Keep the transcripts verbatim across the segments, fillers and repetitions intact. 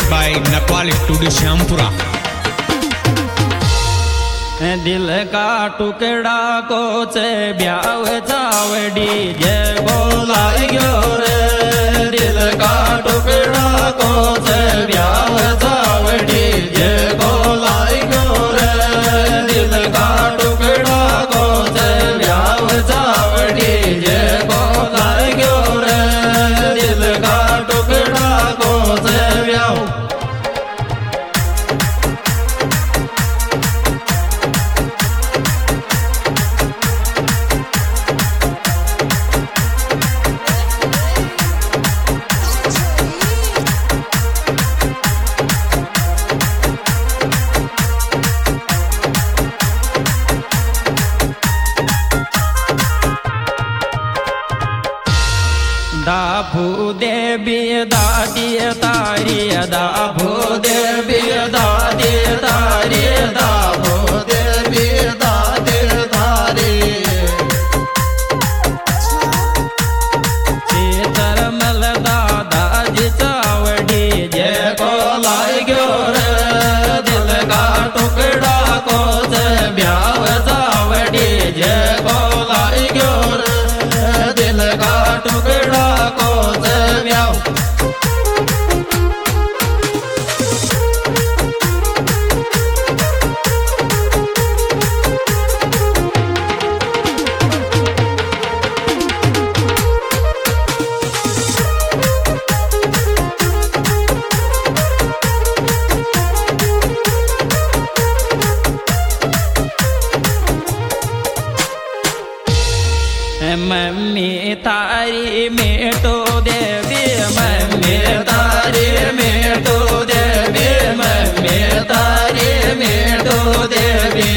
recorded by Nakwal Studio Shyampura. दिल का टुकड़ा को से ब्याव चावड़ी जे बोलाई गयो रे। दिल का टुकड़ा को से ब्याव चावड़ी जे बोलाई गयो रे। दिल का टुकड़ा को से ब्याव चावड़ी जे बोलाई गयो रे। दिल का टुकड़ा को से ब्याव दाभू देवी दादी तारी दाभू देवी दादी तारी दाभू देवी दादी तारी सीतर मल दादा जी चावड़ी जे बोलाई गयो रे। दिल का टुकड़ा को से ब्याव चावड़ी जे बोलाई गयो रे। दिल का टुकड़ा को से ब्याव मम्मी तारी मेटो देवी मम्मी तारी मेटो देवी मम्मी तारी मेटो देवी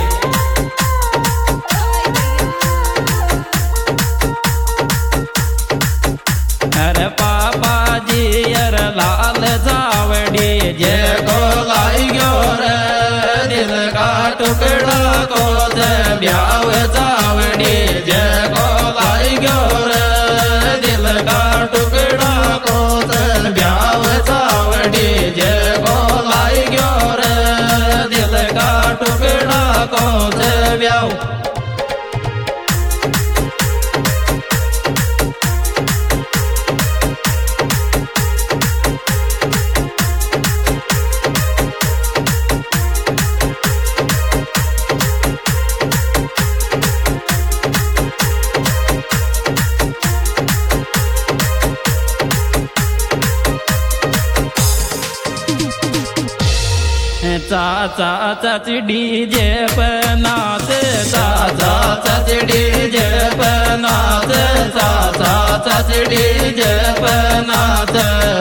अरे पापा जी अर लाल चावड़ी जे बोलाई गयो रे। दिल का टुकड़ा को से ब्याव चावड़ी जे बोलाई गयो रे। दिल का टुकड़ा को से ब्याव चावड़ी जे बोलाई गयो रे। दिल का टुकड़ा को से ब्याव चाचा चचड़ी जे पनात चाचा चचड़ी जे पनात चाचा चचड़ी जे पनात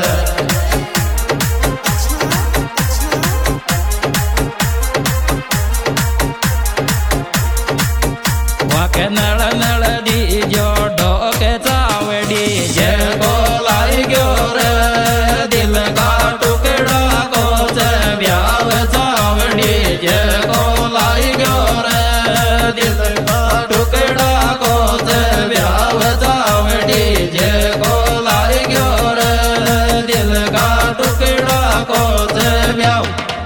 वाके नड़ नड़ दी जो ढोके चावड़ी जे बोलाई गयो रे। दिल का टुकड़ा को से ब्याव चावड़ी जे बोलाई गयो रे। दिल का टुकड़ा को से ब्याव चावड़ी जे बोलाई गयो रे। दिल का टुकड़ा को से ब्याव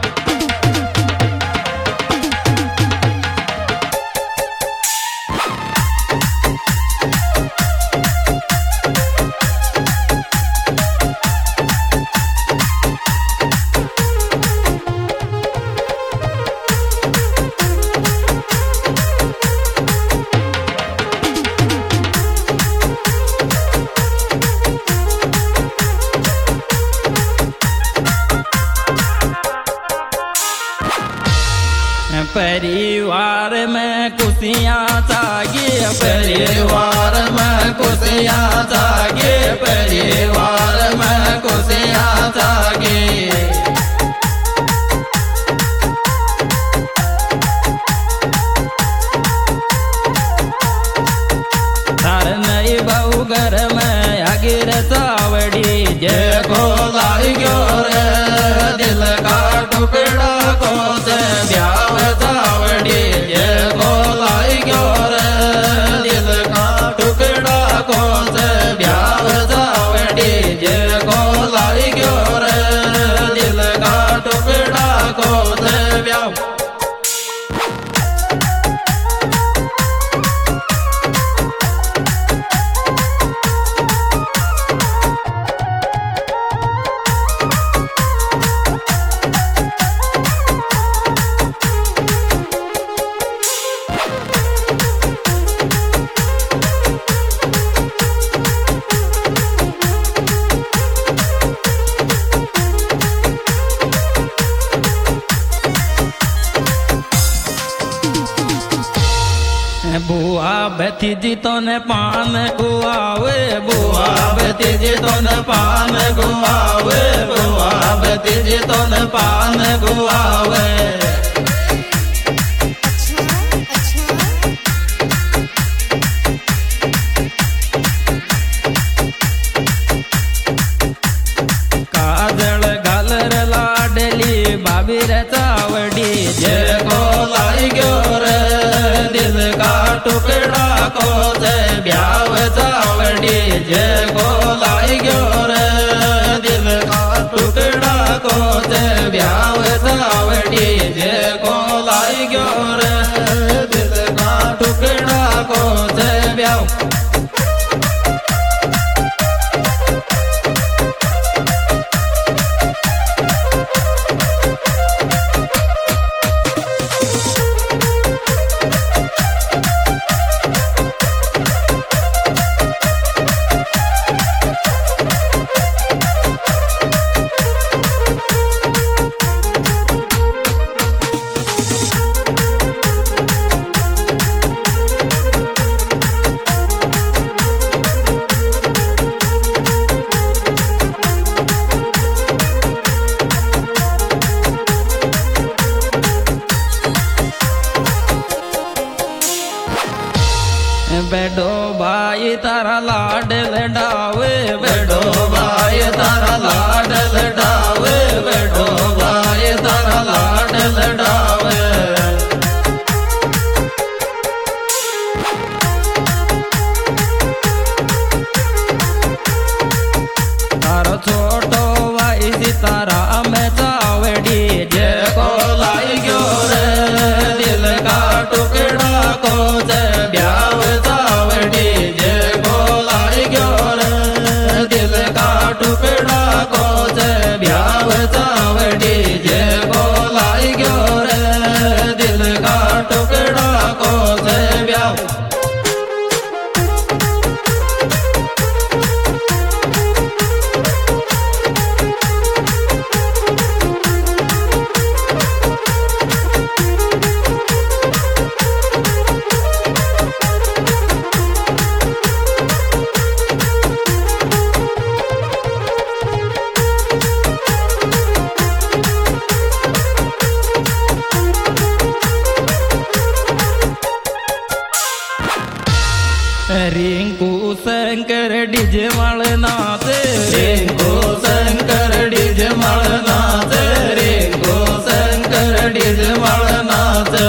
परिवार में खुशियाँ जागे परिवार में खुशियाँ जागे परिवार में खुशियाँ जागे थार नई बहू घर में अगिर चावड़ी जे बोलाई गयो रे। दिल का टुकड़ा को से ब्याव चावड़ी जे बोलाई गयो रे। दिल का टुकड़ा को से ब्याव चावड़ी जे बोलाई गयो रे। बुआ बेथी जी तो ने पान गुआवे बुआ बेथी जी तो ने पान गुआवे बुआ बेथी जी तो ने पान गुआवे भाभी रे चावड़ी जे को लाई गयो रे दिल का टुकड़ा को जे ब्याव चावड़ी जे को लाई गयो रे दिल का टुकड़ा को जे ब्याव चावड़ी जे को लाई गयो रे दिल का टुकड़ा को जे ब्याव बेडो भाई तारा लाड लडावे बेडो भाई तारा लाड लडावे बेडो भाई तारा लाड लडावे तारो छोटो भाई सीतारा में चावड़ी जे को लाई गयो रे दिल का टुकड़ा को जे ब्याव चावड़ी जे को लाई गयो रे दिल का टुकड़ा को जे ब्याव चावड़ी जे को लाई गयो रे दिल का टुकड़ा को जे ब्याव रिंकू शंकर डीजे माल नाचे रिंकू शंकर डीजे माल नाचे रिंकू शंकर डीजे माल नाचे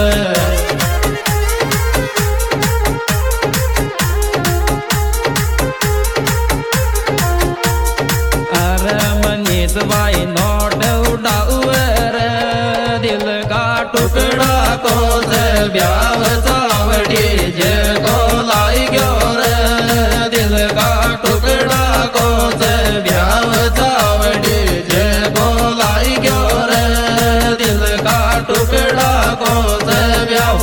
अरे मनीष भाई नोट उड़ावे रे दिल का टुकड़ा को से ब्याव चावड़ी जे को लाई गयो दिल का टुकड़ा को से ब्याव चावड़ी जे को लाई गयो रे दिल का टुकड़ा को से ब्याव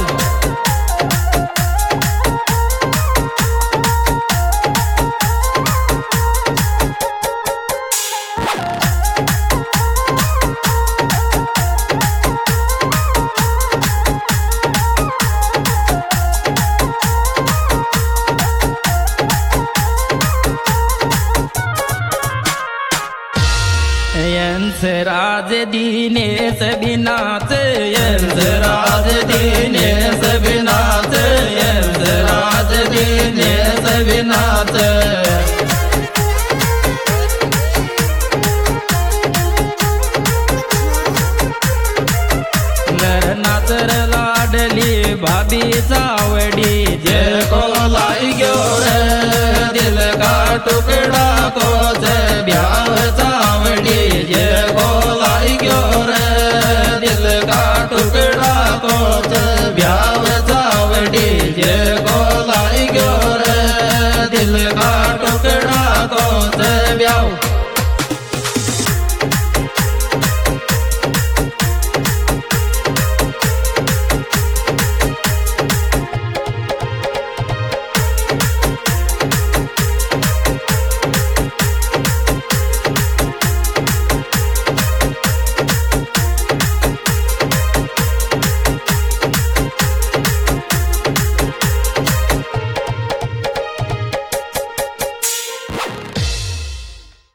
राज दीनेश बिनाच राज दीनेश बिनाच राज दीनेश बिनाच नाचर लाडली भाभी चावड़ी